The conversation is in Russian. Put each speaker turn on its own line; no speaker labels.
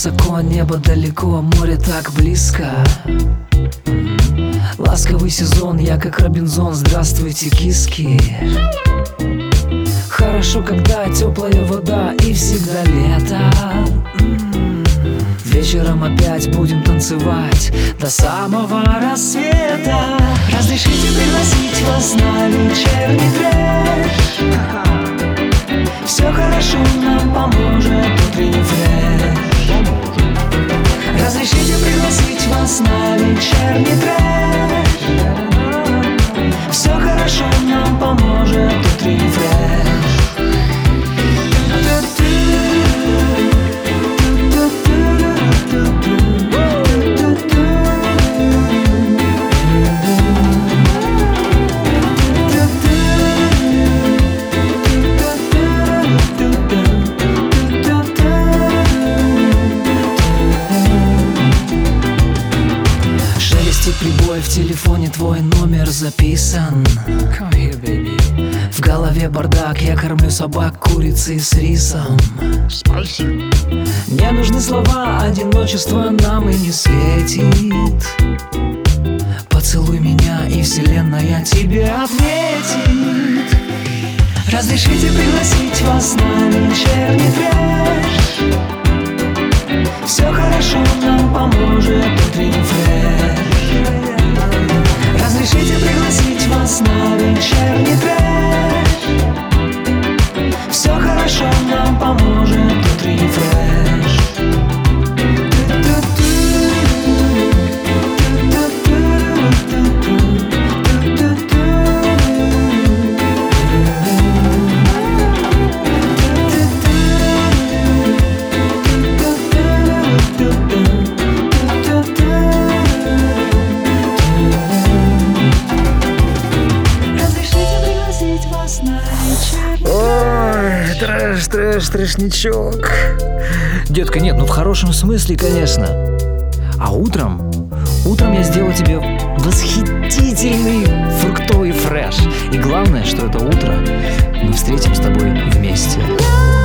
высоко, небо далеко, море так близко. Ласковый сезон, я как Робинзон, здравствуйте, киски. Хорошо, когда теплая вода и всегда лето. Вечером опять будем танцевать до самого рассвета. Разрешите пригласить вас на вечерний пляж. Все хорошо, нам поможет утренний фреш. Разрешите пригласить вас на вечерний пляж. Все хорошо, нам поможет утренний фреш. Прибой в телефоне, твой номер записан. В голове бардак, я кормлю собак курицей с рисом. Не нужны слова, одиночество нам и не светит. Поцелуй меня, и вселенная тебе ответит. Разрешите пригласить вас на вечерний пляж. Все хорошо, нам поможет утренний фреш. Разрешите пригласить вас на вечерний пляж. Все хорошо, нам поможет утренний фреш.
Ой, трэшничок.
Детка, нет, ну в хорошем смысле, конечно. А утром я сделаю тебе восхитительный фруктовый фреш. И главное, что это утро мы встретим с тобой вместе.